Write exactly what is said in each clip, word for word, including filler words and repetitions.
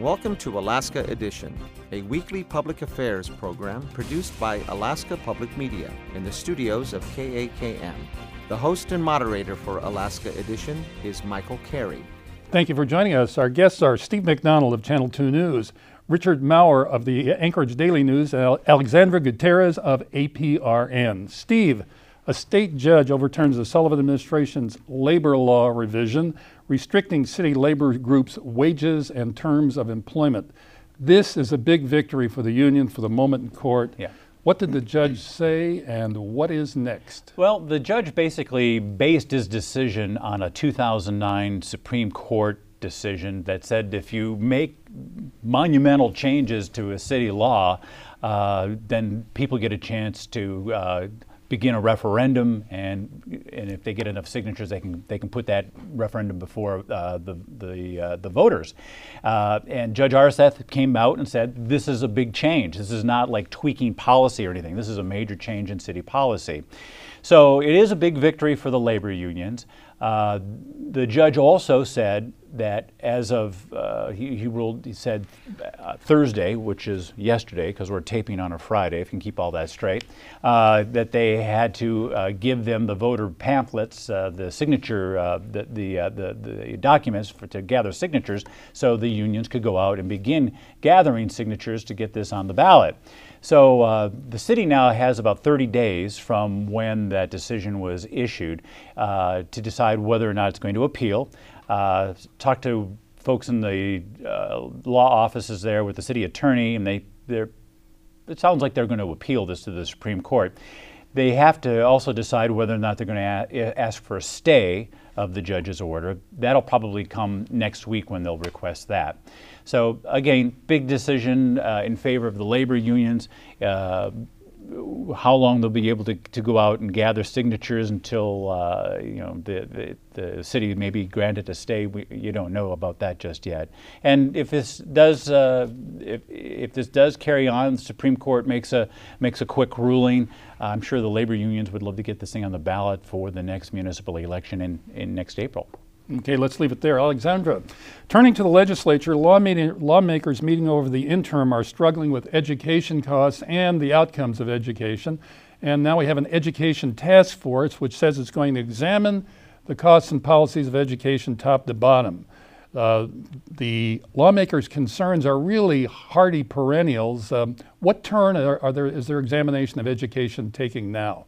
Welcome to Alaska Edition, a weekly public affairs program produced by Alaska Public Media in the studios of K A K M. The host and moderator for Alaska Edition is Michael Carey. Thank you for joining us. Our guests are Steve McDonald of Channel two News, Richard Maurer of the Anchorage Daily News, and Alexandra Gutierrez of A P R N. Steve, a state judge overturns the Sullivan administration's labor law revision restricting city labor groups' wages and terms of employment. This is a big victory for the union for the moment in court. Yeah. What did the judge say, and what is next? Well, the judge basically based his decision on a two thousand nine Supreme Court decision that said if you make monumental changes to a city law, uh, then people get a chance to uh, begin a referendum, and and if they get enough signatures, they can they can put that referendum before uh, the the uh, the voters. Uh, and Judge Arseth came out and said, "This is a big change. This is not like tweaking policy or anything. This is a major change in city policy." So it is a big victory for the labor unions. Uh, the judge also said that as of, uh, he, he ruled, he said uh, Thursday, which is yesterday, because we're taping on a Friday, if you can keep all that straight, uh, that they had to uh, give them the voter pamphlets, uh, the signature, uh, the, the, uh, the, the documents for, to gather signatures, so the unions could go out and begin gathering signatures to get this on the ballot. So uh, the city now has about thirty days from when that decision was issued uh, to decide whether or not it's going to appeal. Uh, talk to folks in the uh, law offices there with the city attorney, and they, they're, it sounds like they're going to appeal this to the Supreme Court. They have to also decide whether or not they're going to a- ask for a stay of the judge's order. That'll probably come next week when they'll request that. So again, big decision uh, in favor of the labor unions. Uh, how long they'll be able to, to go out and gather signatures until uh, you know the, the the city may be granted a stay. We, you don't know about that just yet. And if this does uh, if if this does carry on, the Supreme Court makes a makes a quick ruling. I'm sure the labor unions would love to get this thing on the ballot for the next municipal election in, in next April. Okay, let's leave it there. Alexandra, turning to the legislature, law meeting, lawmakers meeting over the interim are struggling with education costs and the outcomes of education. And now we have an education task force which says it's going to examine the costs and policies of education top to bottom. Uh, the lawmakers' concerns are really hardy perennials. Um, what turn are, are there, is their examination of education taking now?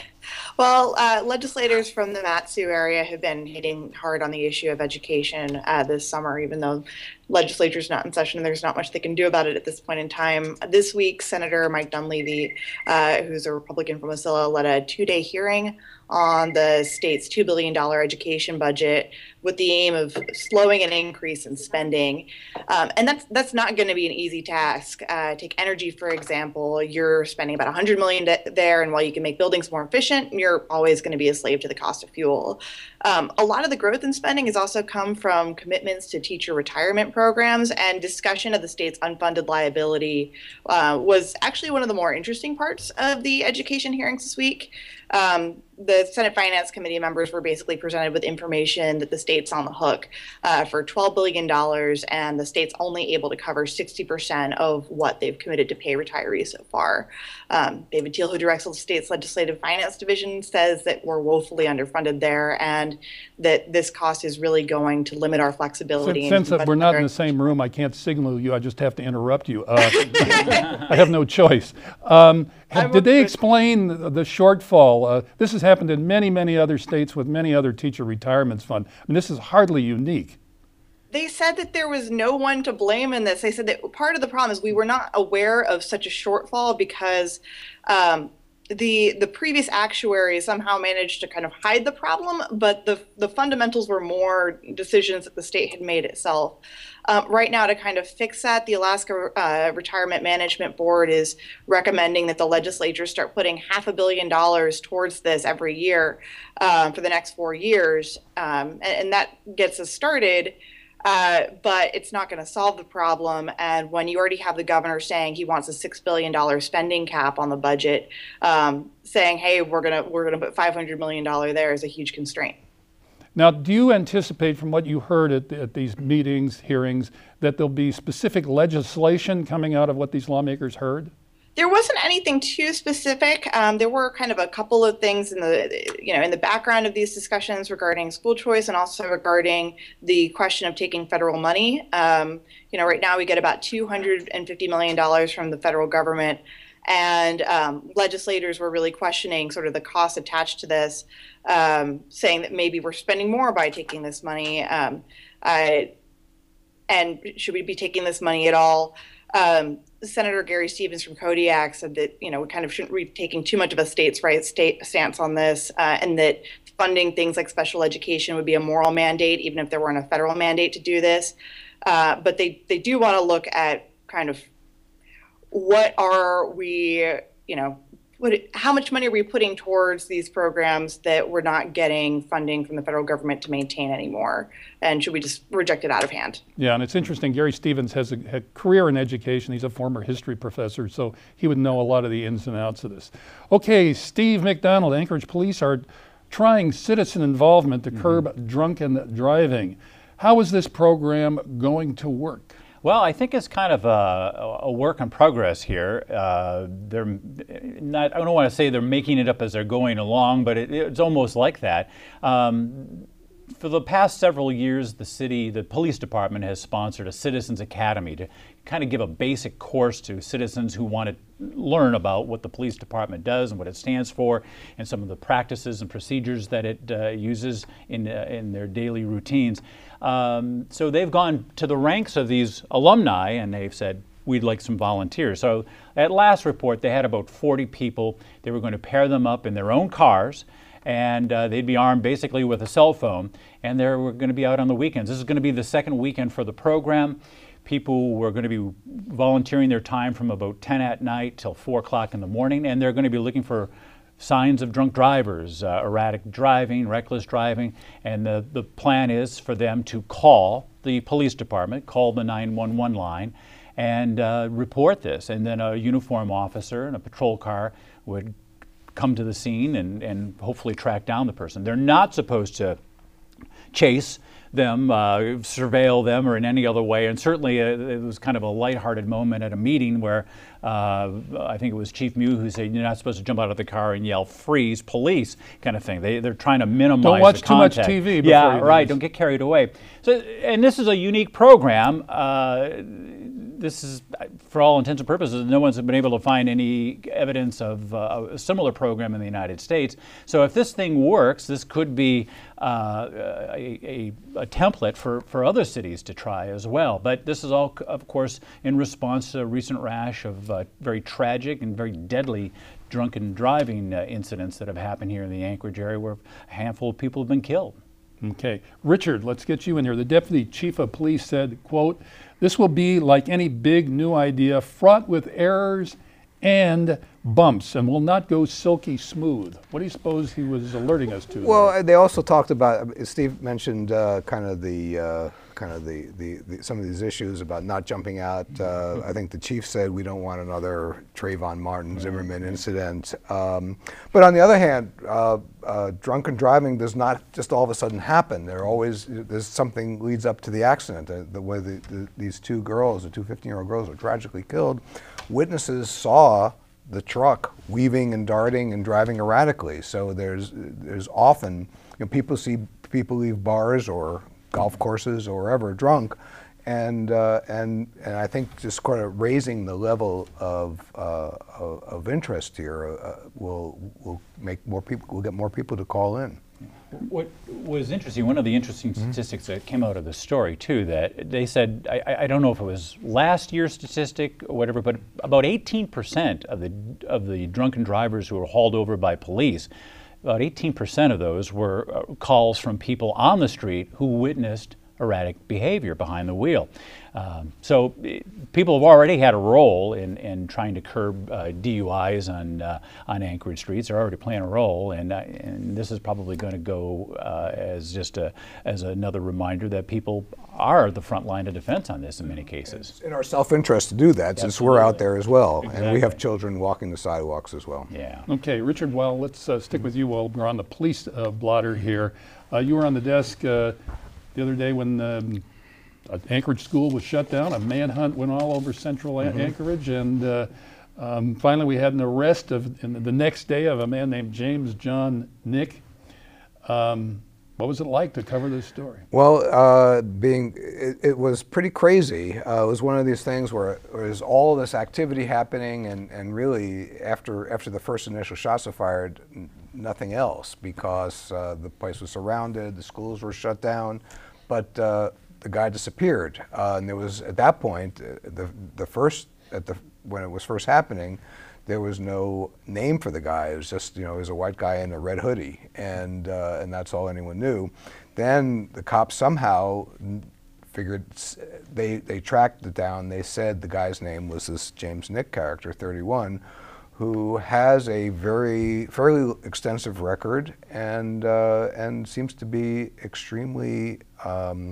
Well, uh, legislators from the Mat-Su area have been hitting hard on the issue of education uh, this summer, even though legislature's not in session and there's not much they can do about it at this point in time. This week, Senator Mike Dunleavy, uh, who's a Republican from Wasilla, led a two-day hearing on the state's two billion dollars education budget with the aim of slowing an increase in spending. Um, and that's that's not going to be an easy task. Uh, take energy, for example. You're spending about one hundred million dollars there, and while you can make buildings more efficient, you're always going to be a slave to the cost of fuel. Um, a lot of the growth in spending has also come from commitments to teacher retirement programs, and discussion of the state's unfunded liability uh, was actually one of the more interesting parts of the education hearings this week. Um, the Senate Finance Committee members were basically presented with information that the state's on the hook uh, for twelve billion dollars, and the state's only able to cover sixty percent of what they've committed to pay retirees so far. Um, David Teal, who directs the state's legislative finance division, says that we're woefully underfunded there, and that this cost is really going to limit our flexibility. Since, since we're not in the same room, I can't signal you. I just have to interrupt you. Uh, I have no choice. Um, have, did they explain the, the shortfall? Uh, this has happened in many, many other states with many other teacher retirements fund. I mean, this is hardly unique. They said that there was no one to blame in this. They said that part of the problem is we were not aware of such a shortfall because um, the the previous actuary somehow managed to kind of hide the problem, but the the fundamentals were more decisions that the state had made itself. Um, right now, to kind of fix that, the Alaska uh, Retirement Management Board is recommending that the legislature start putting half a billion dollars towards this every year um, for the next four years, um, and, and that gets us started. Uh, but it's not going to solve the problem. And when you already have the governor saying he wants a six billion dollars spending cap on the budget, um, saying, hey, we're going to we're going to put five hundred million dollars there is a huge constraint. Now, do you anticipate from what you heard at, at these meetings, hearings, that there'll be specific legislation coming out of what these lawmakers heard? There wasn't anything too specific. Um, there were kind of a couple of things in the, you know, in the background of these discussions regarding school choice and also regarding the question of taking federal money. Um, you know, right now we get about two hundred fifty million dollars from the federal government, and um, legislators were really questioning sort of the cost attached to this, um, saying that maybe we're spending more by taking this money, um, uh, and should we be taking this money at all? Um, Senator Gary Stevens from Kodiak said that, you know, we kind of shouldn't be taking too much of a states' rights state stance on this, uh, and that funding things like special education would be a moral mandate, even if there weren't a federal mandate to do this. Uh, but they, they do want to look at kind of what are we, you know, what, how much money are we putting towards these programs that we're not getting funding from the federal government to maintain anymore? And should we just reject it out of hand? Yeah, and it's interesting. Gary Stevens has a, a career in education. He's a former history professor, so he would know a lot of the ins and outs of this. Okay, Steve McDonald, Anchorage Police are trying citizen involvement to curb mm-hmm. drunken driving. How is this program going to work? Well, I think it's kind of a, a work in progress here. Uh, they're not, I don't want to say they're making it up as they're going along, but it, it's almost like that. Um, for the past several years, the city, the police department has sponsored a Citizens Academy to kind of give a basic course to citizens who want to learn about what the police department does and what it stands for and some of the practices and procedures that it uh, uses in, uh, in their daily routines. Um, so they've gone to the ranks of these alumni and they've said, we'd like some volunteers. So at last report, they had about forty people. They were going to pair them up in their own cars, and uh, they'd be armed basically with a cell phone, and they were going to be out on the weekends. This is going to be the second weekend for the program. People were going to be volunteering their time from about ten at night till four o'clock in the morning, and they're going to be looking for signs of drunk drivers, uh, erratic driving, reckless driving, and the, the plan is for them to call the police department, call the nine one one line, and uh, report this. And then a uniform officer in a patrol car would come to the scene and, and hopefully track down the person. They're not supposed to chase them, uh, surveil them, or in any other way. And certainly uh, it was kind of a lighthearted moment at a meeting where uh, I think it was Chief Mew who said, you're not supposed to jump out of the car and yell, freeze, police, kind of thing. They, they're trying to minimize Don't watch the too much contact. T V before Yeah, you do right, this. don't get carried away. So, and this is a unique program. Uh, This is, for all intents and purposes, no one's been able to find any evidence of uh, a similar program in the United States. So if this thing works, this could be uh, a, a, a template for, for other cities to try as well. But this is all, of course, in response to a recent rash of uh, very tragic and very deadly drunken driving uh, incidents that have happened here in the Anchorage area where a handful of people have been killed. Okay. Richard, let's get you in here. The Deputy Chief of Police said, quote, "This will be like any big new idea, fraught with errors and bumps, and will not go silky smooth." What do you suppose he was alerting us to? Well, there? they also talked about, Steve mentioned uh, kind of the uh, kind of the, the, the some of these issues about not jumping out. Uh, I think the chief said we don't want another Trayvon Martin Zimmerman incident. Um, but on the other hand, uh, uh, drunken driving does not just all of a sudden happen. There always there's something leads up to the accident. Uh, the way the, the, these two girls, the two fifteen-year-old girls, were tragically killed. Witnesses saw the truck weaving and darting and driving erratically. So there's there's often, you know, people see people leave bars or golf courses or wherever drunk, and uh, and and I think just kind of raising the level of uh, of, of interest here uh, will will make more people will get more people to call in. What was interesting, one of the interesting mm-hmm. statistics that came out of the story too, that they said, I, I don't know if it was last year's statistic or whatever, but about eighteen percent of the of the drunken drivers who were hauled over by police, about eighteen percent of those were uh, calls from people on the street who witnessed erratic behavior behind the wheel. Um, so eh, people have already had a role in, in trying to curb uh, D U Is on uh, on Anchorage streets. They're already playing a role, and uh, and this is probably going to go uh, as just a as another reminder that people are the front line of defense on this in many cases. It's in our self-interest to do that, since we're out there as well, Exactly. and we have children walking the sidewalks as well. Yeah. Okay, Richard, well, let's uh, stick with you while we're on the police uh, blotter here. Uh, you were on the desk uh, the other day when um, Anchorage School was shut down. A manhunt went all over central mm-hmm. Anchorage, and uh, um, finally we had an arrest of in the next day of a man named James John Nick. Um, what was it like to cover this story? Well, uh, being it, it was pretty crazy. Uh, it was one of these things where there was all this activity happening, and, and really after after the first initial shots were fired, n- nothing else, because uh, the place was surrounded, the schools were shut down, but uh, the guy disappeared. Uh, and there was, at that point, uh, the the first at the when it was first happening, there was no name for the guy. It was just, you know, he was a white guy in a red hoodie, and uh, and that's all anyone knew. Then the cops somehow figured, they they tracked it down. They said the guy's name was this James Nick character, thirty-one, who has a very fairly extensive record, and uh, and seems to be extremely um,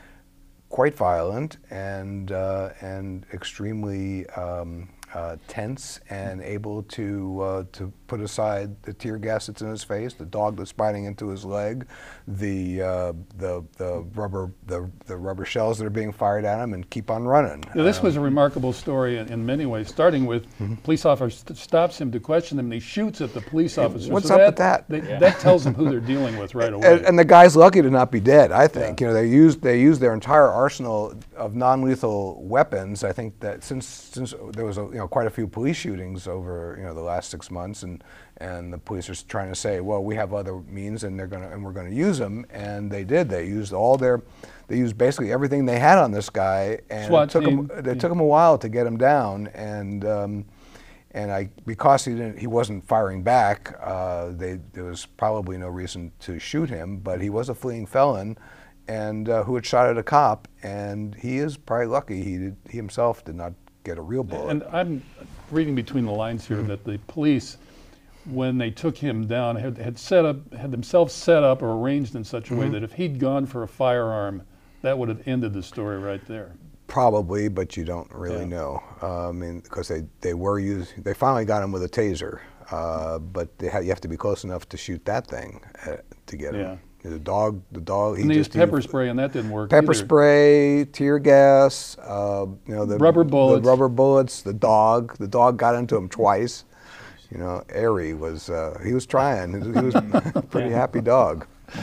quite violent and uh, and extremely um, uh, tense, and able to uh, to put aside the tear gas that's in his face, the dog that's biting into his leg, the uh, the the rubber the the rubber shells that are being fired at him, and keep on running. Now, this um, was a remarkable story in, in many ways, starting with mm-hmm. police officer st- stops him to question him, and he shoots at the police officer. What's so up that, with that? They, Yeah. That tells them who they're dealing with right away. And, and the guy's lucky to not be dead, I think. Yeah. You know, they used they used their entire arsenal of non-lethal weapons. I think that since since there was a, you know quite a few police shootings over you know the last six months, and and the police are trying to say, well, we have other means, and they're gonna and we're gonna use them, and they did. They used all their, they used basically everything they had on this guy, and SWAT it took team. them. It Yeah. took them a while to get him down, and. Um, And I, because he didn't, he wasn't firing back, uh, they, there was probably no reason to shoot him. But he was a fleeing felon, and uh, who had shot at a cop. And he is probably lucky he did, he himself did not get a real bullet. And I'm reading between the lines here Mm-hmm. that the police, when they took him down, had, had set up, had themselves set up or arranged in such a Mm-hmm. way that if he'd gone for a firearm, that would have ended the story right there. Probably, but you don't really Yeah. know. Uh, I mean, because they, they were using, they finally got him with a taser, uh, but they ha- you have to be close enough to shoot that thing uh, to get him. The dog, the dog. He And they used just pepper used spray, and that didn't work Pepper either. spray, tear gas, uh, you know the Rubber bullets. the rubber bullets. The dog, the dog got into him twice. You know, Airy was uh, he was trying. He was a pretty happy dog.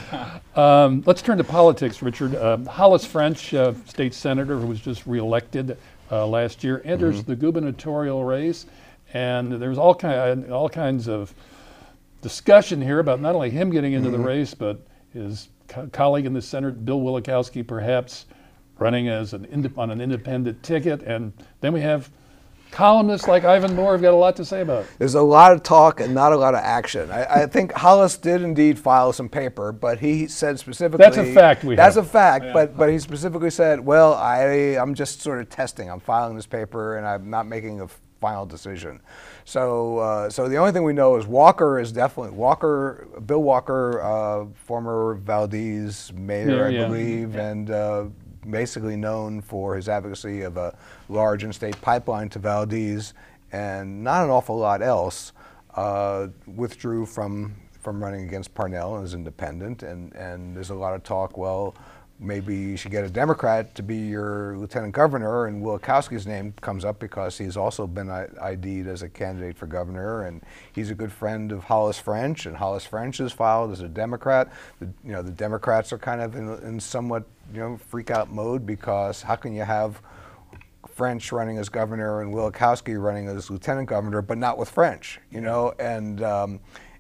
Um, let's turn to politics, Richard. Uh, Hollis French, uh, state senator who was just reelected uh, last year, enters Mm-hmm. the gubernatorial race, and there's all kind all kinds of discussion here about not only him getting into Mm-hmm. the race, but his co- colleague in the Senate, Bill Wielechowski, perhaps running as an inde- on an independent ticket, and then we have columnists like Ivan Moore have got a lot to say about it. There's a lot of talk and not a lot of action. I, I think Hollis did indeed file some paper, but he said specifically That's a fact we That's have. a fact, but but he specifically said, well, I I'm just sort of testing. I'm filing this paper, and I'm not making a final decision. So uh, so the only thing we know is Walker is definitely Walker, Bill Walker, uh, former Valdez mayor, Mayor, I yeah. believe, and. Uh, basically known for his advocacy of a large interstate pipeline to Valdez, and not an awful lot else, uh, withdrew from from running against Parnell as independent, and, and there's a lot of talk, well, maybe you should get a Democrat to be your lieutenant governor, and Wielechowski's name comes up because he's also been I- ID'd as a candidate for governor, and he's a good friend of Hollis French, and Hollis French is filed as a Democrat. The, you know, the Democrats are kind of in, in somewhat, you know, freak out mode, because how can you have French running as governor and Wielechowski running as lieutenant governor, but not with French, you know, and um,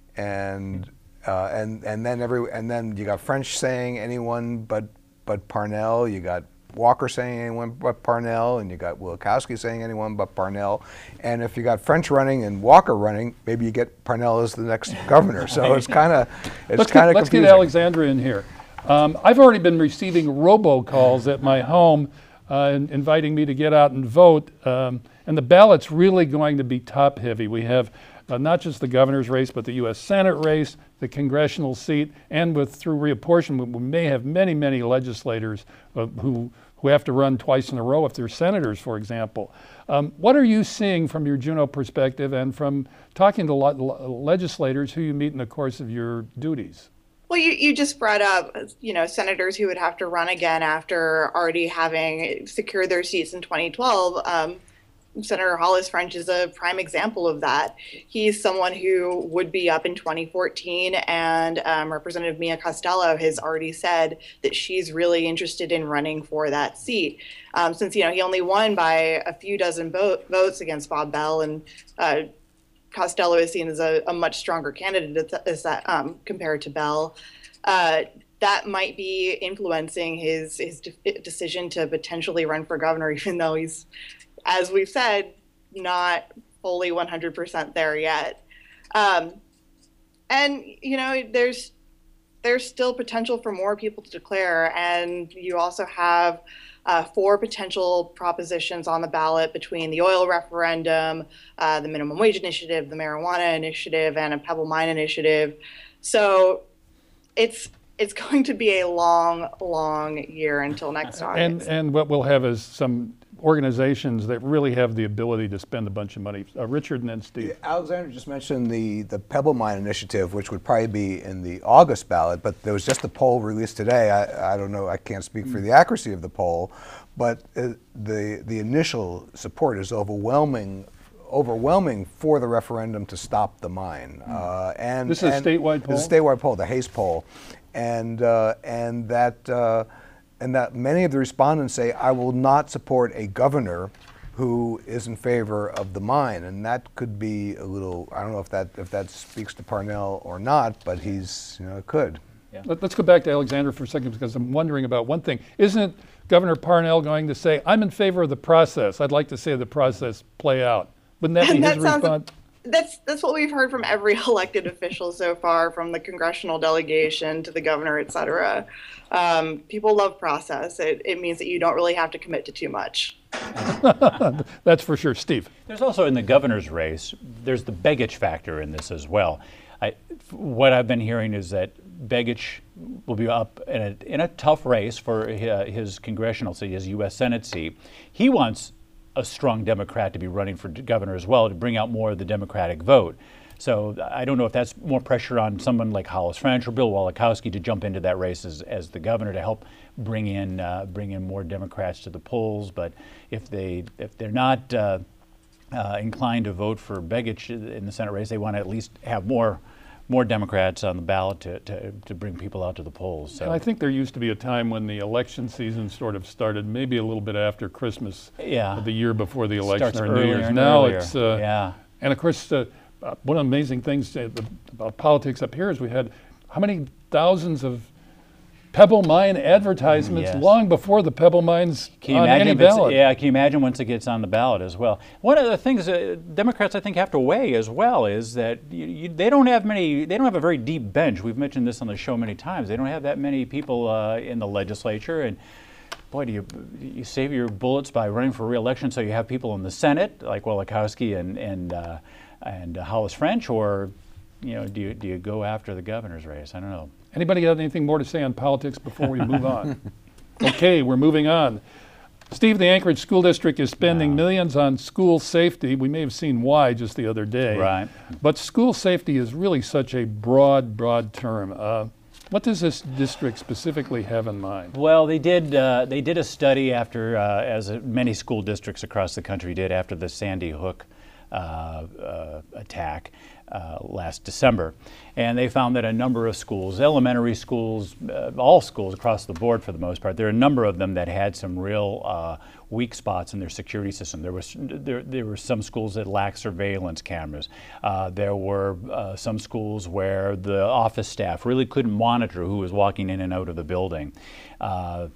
and uh, and and then every and then you got French saying anyone but but Parnell, you got Walker saying anyone but Parnell, and you got Wielechowski saying anyone but Parnell, and if you got French running and Walker running, maybe you get Parnell as the next governor. So it's kind of it's Let's kind get, of let's confusing. get Alexandra in here. Um, I've already been receiving robocalls at my home uh, in- inviting me to get out and vote. Um, and the ballot's really going to be top heavy. We have uh, not just the governor's race, but the U S Senate race, the congressional seat, and with through reapportionment, we may have many, many legislators uh, who who have to run twice in a row if they're senators, for example. Um, what are you seeing from your Juneau perspective and from talking to le- legislators who you meet in the course of your duties? Well, you, you just brought up, you know, senators who would have to run again after already having secured their seats in twenty twelve. Um, Senator Hollis French is a prime example of that. He's someone who would be up in twenty fourteen, and um, Representative Mia Costello has already said that she's really interested in running for that seat. Um, since, you know, he only won by a few dozen vote, votes against Bob Bell, and uh, Costello is seen as a, a much stronger candidate as that um, compared to Bell. Uh, that might be influencing his his de- decision to potentially run for governor, even though he's, as we've said, not fully one hundred percent there yet. Um, and, you know, there's there's still potential for more people to declare. And you also have uh, four potential propositions on the ballot between the oil referendum, uh, the minimum wage initiative, the marijuana initiative, and a Pebble Mine initiative. So it's it's going to be a long, long year until next August. And, and what we'll have is some organizations that really have the ability to spend a bunch of money. Uh, Richard and then Steve. Yeah, Alexander just mentioned the, the Pebble Mine initiative, which would probably be in the August ballot, but there was just a poll released today. I, I don't know, I can't speak for the accuracy of the poll, but uh, the, the initial support is overwhelming overwhelming for the referendum to stop the mine. Uh, and This is a and statewide poll? This is a statewide poll, the Hayes poll. And, uh, and that uh, and that many of the respondents say, I will not support a governor who is in favor of the mine. And that could be a little, I don't know if that if that speaks to Parnell or not, but he's, you know, it could. Yeah. Let, let's go back to Alexander for a second, because I'm wondering about one thing. Isn't Governor Parnell going to say, I'm in favor of the process? I'd like to see the process play out. Wouldn't that be And his that sounds- response? That's that's what we've heard from every elected official so far, from the congressional delegation to the governor, et cetera. Um, people love process. It, it means that you don't really have to commit to too much. That's for sure. Steve. There's also in the governor's race, there's the Begich factor in this as well. I, what I've been hearing is that Begich will be up in a, in a tough race for his, his congressional seat, his U S Senate seat. He wants a strong Democrat to be running for governor as well, to bring out more of the Democratic vote. So I don't know if that's more pressure on someone like Hollis French or Bill Walikowski to jump into that race as, as the governor to help bring in uh, bring in more Democrats to the polls. But if they if they're not uh, uh, inclined to vote for Begich in the Senate race, they want to at least have more more Democrats on the ballot to, to, to bring people out to the polls. So And I think there used to be a time when the election season sort of started, maybe a little bit after Christmas, yeah, the year before the election starts or New earlier Year's. and Now earlier. it's, uh, yeah. and of course, uh, uh, one of the amazing things uh, the, about politics up here is we had how many thousands of Pebble Mine advertisements Yes. long before the Pebble Mine's Can you on imagine any if it's- ballot. Yeah, can you imagine once it gets on the ballot as well? One of the things uh, Democrats, I think, have to weigh as well is that you, you, they don't have many. They don't have a very deep bench. We've mentioned this on the show many times. They don't have that many people uh, in the legislature, and boy, do you you save your bullets by running for re-election so you have people in the Senate like Walikowski and and uh, and uh, Hollis French, or you know, do you do you go after the governor's race? I don't know. Anybody got anything more to say on politics before we move on? Okay, we're moving on. Steve, the Anchorage School District is spending Wow. millions on school safety. We may have seen why just the other day. Right. But school safety is really such a broad, broad term. Uh, what does this district specifically have in mind? Well, they did. Uh, they did a study after, uh, as many school districts across the country did, after the Sandy Hook uh, uh, attack uh, last December, and they found that a number of schools, elementary schools, uh, all schools across the board for the most part, there are a number of them that had some real uh, weak spots in their security system. There was there, there were some schools that lacked surveillance cameras. Uh, there were uh, some schools where the office staff really couldn't monitor who was walking in and out of the building. Uh,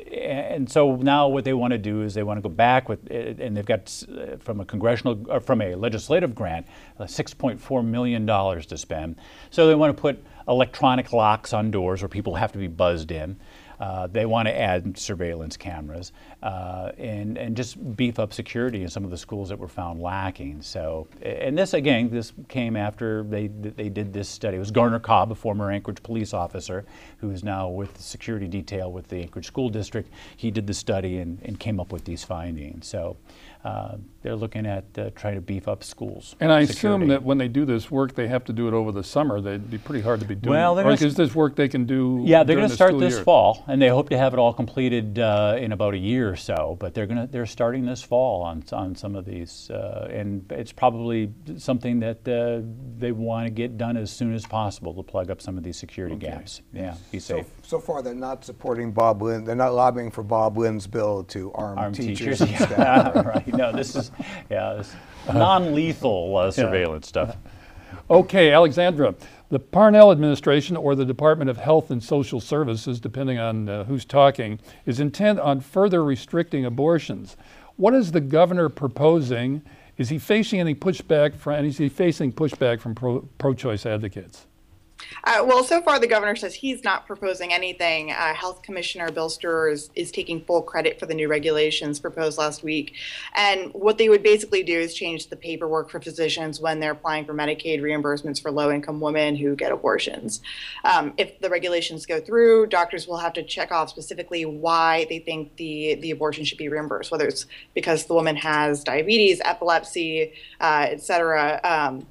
And so now what they want to do is they want to go back with, and they've got from a congressional, or from a legislative grant, uh, six point four million dollars to spend. So they want to put electronic locks on doors where people have to be buzzed in. Uh, they want to add surveillance cameras uh, and, and just beef up security in some of the schools that were found lacking. So, and this, again, this came after they they did this study. It was Garner Cobb, a former Anchorage police officer, who is now with the security detail with the Anchorage School District. He did the study and, and came up with these findings. So uh, they're looking at uh, trying to beef up schools. And I security. assume that when they do this work, they have to do it over the summer. They'd be pretty hard to be doing. Well, they're or gonna is this work they can do? Yeah, they're going to start school this year? fall, and they hope to have it all completed uh, in about a year or so. But they're gonna they're starting this fall on on some of these, uh, and it's probably something that uh, they want to get done as soon as possible to plug up some of these security Okay. gaps. Yeah, be So, safe. so far, they're not supporting Bob Lynn. They're not lobbying for Bob Lynn's bill to arm, Armed teachers, teachers, and staff. yeah, right. No, this is yeah, this non-lethal uh, surveillance stuff. Okay, Alexandra, the Parnell administration, or the Department of Health and Social Services, depending on uh, who's talking, is intent on further restricting abortions. What is the governor proposing? Is he facing any pushback from, and is he facing pushback from pro, pro-choice advocates? Uh, well, so far the governor says he's not proposing anything. Uh, Health Commissioner Bill Sturr is, is taking full credit for the new regulations proposed last week. And what they would basically do is change the paperwork for physicians when they're applying for Medicaid reimbursements for low-income women who get abortions. Um, if the regulations go through, doctors will have to check off specifically why they think the, the abortion should be reimbursed, whether it's because the woman has diabetes, epilepsy, uh, et cetera. Um,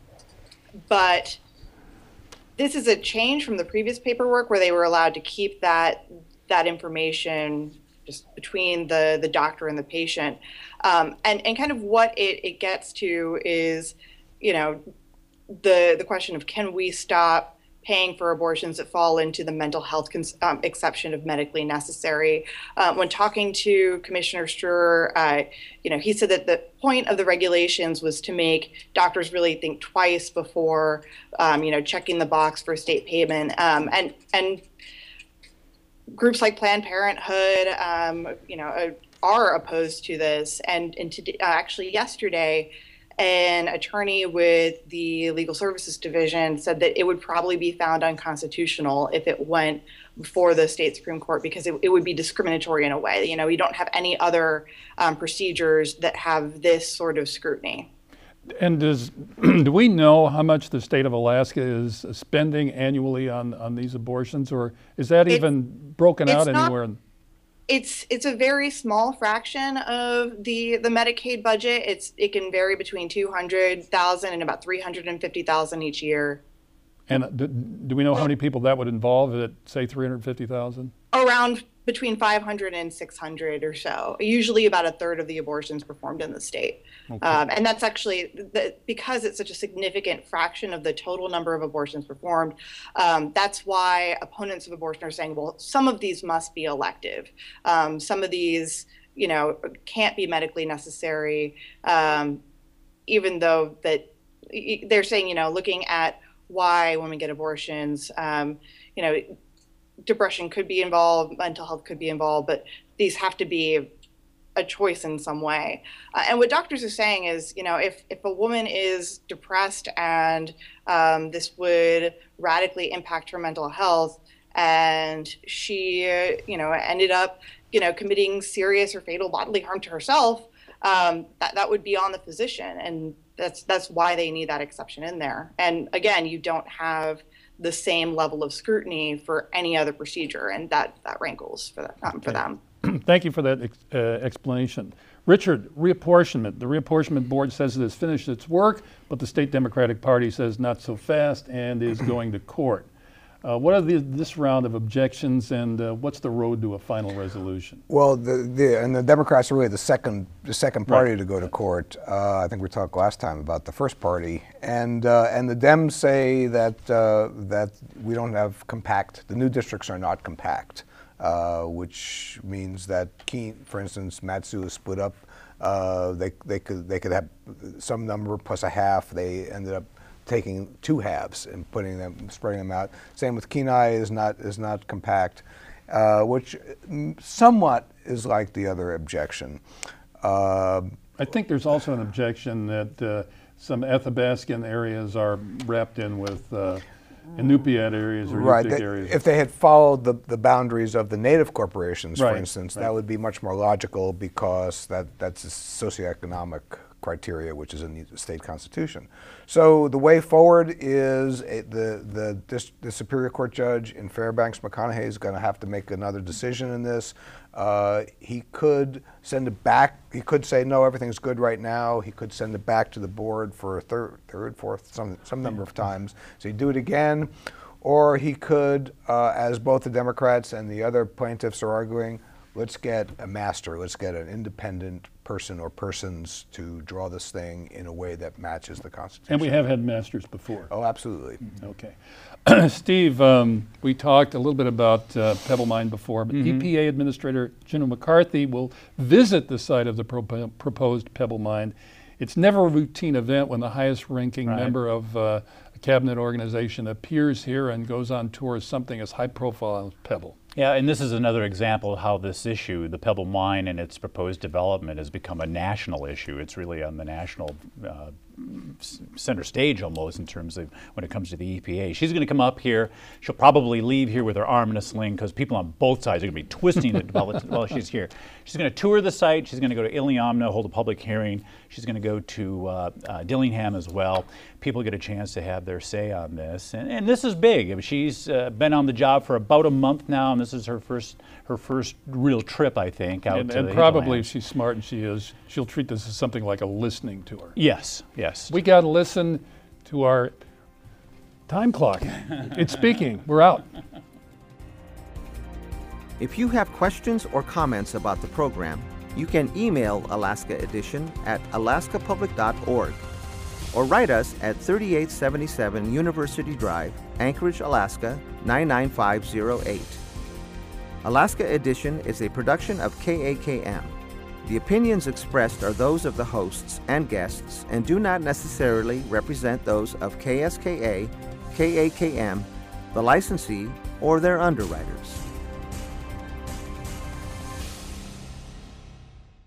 but this is a change from the previous paperwork where they were allowed to keep that that information just between the, the doctor and the patient. Um, and, and kind of what it, it gets to is, you know, the, the question of, can we stop paying for abortions that fall into the mental health cons- um, exception of medically necessary? Uh, when talking to Commissioner Sturr, uh, you know, he said that the point of the regulations was to make doctors really think twice before, um, you know, checking the box for state payment. Um, and and groups like Planned Parenthood, um, you know, uh, are opposed to this. And, and to, uh, actually yesterday, an attorney with the Legal Services Division said that it would probably be found unconstitutional if it went before the state Supreme Court, because it, it would be discriminatory in a way. You know, you don't have any other um, procedures that have this sort of scrutiny. And does do we know how much the state of Alaska is spending annually on, on these abortions, or is that It's- even broken out it's not- anywhere? It's it's a very small fraction of the the Medicaid budget. It's it can vary between two hundred thousand and about three hundred fifty thousand each year. And do, do we know how many people that would involve at, say, three hundred fifty thousand? Around between five hundred and six hundred or so. Usually about a third of the abortions performed in the state. Okay. Um, and that's actually, the, because it's such a significant fraction of the total number of abortions performed, um, that's why opponents of abortion are saying, well, some of these must be elective. Um, some of these, you know, can't be medically necessary, um, even though that they're saying, you know, looking at why women get abortions, um, you know, depression could be involved, mental health could be involved, but these have to be a choice in some way. Uh, and what doctors are saying is, you know, if, if a woman is depressed and um, this would radically impact her mental health, and she, uh, you know, ended up, you know, committing serious or fatal bodily harm to herself, um, that, that would be on the physician. And that's, that's why they need that exception in there. And again, you don't have the same level of scrutiny for any other procedure, and that, that rankles for, that, um, for them. Thank you for that ex- uh, explanation. Richard, reapportionment. The reapportionment board says it has finished its work, but the state Democratic Party says not so fast and is going to court. Uh, what are the, this round of objections, and uh, what's the road to a final resolution? Well, the, the and the Democrats are really the second the second party Right. to go to court. Uh, I think we talked last time about the first party, and uh, and the Dems say that uh, that we don't have compact. The new districts are not compact, uh, which means that, Keene, for instance, Mat-Su is split up. Uh, they they could they could have some number plus a half. They ended up taking two halves and putting them, spreading them out. Same with Kenai is not is not compact, uh, which somewhat is like the other objection. Uh, I think there's also an objection that uh, some Athabascan areas are wrapped in with uh, Inupiat areas or Right. Yupik They- areas. If they had followed the, the boundaries of the native corporations, for Right, instance, right. that would be much more logical because that, that's a socioeconomic criteria which is in the state constitution. So the way forward is a, the, the, dis, the Superior Court judge in Fairbanks, McConaughey, is going to have to make another decision in this. Uh, he could send it back. He could say, no, everything's good right now. He could send it back to the board for a third, third fourth, some, some number of times. So he'd do it again. Or he could, uh, as both the Democrats and the other plaintiffs are arguing, let's get a master, let's get an independent person or persons to draw this thing in a way that matches the Constitution. And we have had masters before. Oh, absolutely. Okay. Steve, um, we talked a little bit about uh, Pebble Mine before, but Mm-hmm. E P A Administrator General McCarthy will visit the site of the pro- proposed Pebble Mine. It's never a routine event when the highest ranking Right. member of uh, a cabinet organization appears here and goes on tour as something as high profile as Pebble. Yeah, and this is another example of how this issue, the Pebble Mine and its proposed development, has become a national issue. It's really on the national uh, s- center stage almost in terms of when it comes to the E P A. She's going to come up here. She'll probably leave here with her arm in a sling because people on both sides are going to be twisting it while, while she's here. She's going to tour the site. She's going to go to Iliamna, hold a public hearing. She's going to go to uh, uh, Dillingham as well. People get a chance to have their say on this. And, and this is big. I mean, she's uh, been on the job for about a month now, and this is her first her first real trip, I think, out And, to and the probably, if hinterlands. she's smart and she is, she'll treat this as something like a listening tour. Yes, yes. We got to listen to our time clock. It's speaking. We're out. If you have questions or comments about the program, you can email Alaska Edition at alaska public dot org or write us at thirty-eight seventy-seven University Drive, Anchorage, Alaska nine nine five zero eight. Alaska Edition is a production of K A K M. The opinions expressed are those of the hosts and guests and do not necessarily represent those of K S K A, K A K M, the licensee, or their underwriters.